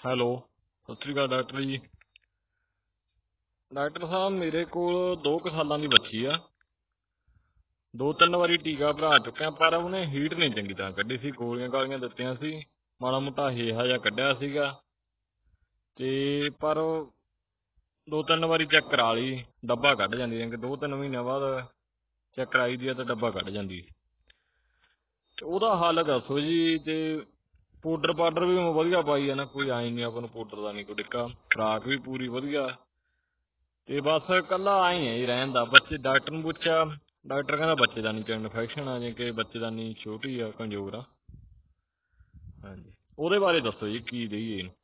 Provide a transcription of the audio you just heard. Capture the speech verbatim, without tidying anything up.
Hello, ਸਤਿ ਸ਼੍ਰੀ ਅਕਾਲ doctor ਜੀ। Doctor ਸਾਹਿਬ ਮੇਰੇ ਕੋਲ ਦੋ ਕੁ ਸਾਲਾਂ ਦੀ ਬੱਚੀ ਆ। ਦੋ ਤਿੰਨ ਵਾਰੀ ਟੀਕਾ ਭਰਾ ਚੁੱਕਿਆ ਪਰ ਉਹਨੇ ਹੀਟ ਨਹੀਂ ਚੰਗੀ ਤਰ੍ਹਾਂ ਕੱਢੀ ਸੀ। ਗੋਲੀਆਂ ਗਾਲੀਆਂ ਦਿੱਤੀਆਂ ਸੀ, ਮਾੜਾ ਮੋਟਾ ਹੇਹਾ ਜਿਹਾ ਕੱਢਿਆ ਸੀਗਾ ਤੇ ਪਰ ਦੋ ਤਿੰਨ ਵਾਰੀ ਚੈੱਕ ਕਰਾ ਲਈ, ਡੱਬਾ ਕੱਢ ਜਾਂਦੀ ਹੈ ਕਿ ਦੋ ਤਿੰਨ ਮਹੀਨਿਆਂ ਬਾਅਦ ਚੈੱਕ ਕਰਾਈ ਦੀ ਆ ਤੇ ਡੱਬਾ ਕੱਢ ਜਾਂਦੀ। ਤੇ ਉਹਦਾ ਹੱਲ ਦੱਸੋ ਜੀ। ਤੇ ਪਾਊਡਰ ਪਾਡਰ ਵੀ ਵਧੀਆ ਪਾਈ ਆ ਨਾ, ਕੋਈ ਆਈ ਨਹੀਂ ਆਪਾਂ ਨੂੰ ਪਾਊਡਰ ਦਾ ਨਹੀਂ ਕੋਈ ਡਿੱਕਾ, ਖੁਰਾਕ ਵੀ ਪੂਰੀ ਵਧੀਆ ਤੇ ਬਸ ਇਕੱਲਾ ਆਈ ਹੈ ਜੀ ਰਹਿਣ ਦਾ। ਬੱਚੇ ਡਾਕਟਰ ਨੂੰ ਪੁੱਛਿਆ, ਡਾਕਟਰ ਕਹਿੰਦਾ ਬੱਚੇਦਾਨੀ ਚ ਇਨਫੈਕਸ਼ਨ ਆ, ਜੇ ਕਿ ਬੱਚੇਦਾਨੀ ਛੋਟੀ ਆ, ਕਮਜ਼ੋਰ ਆ। ਹਾਂਜੀ, ਉਹਦੇ ਬਾਰੇ ਦੱਸੋ ਜੀ ਕੀ ਦੇਈਏ ਇਹਨੂੰ।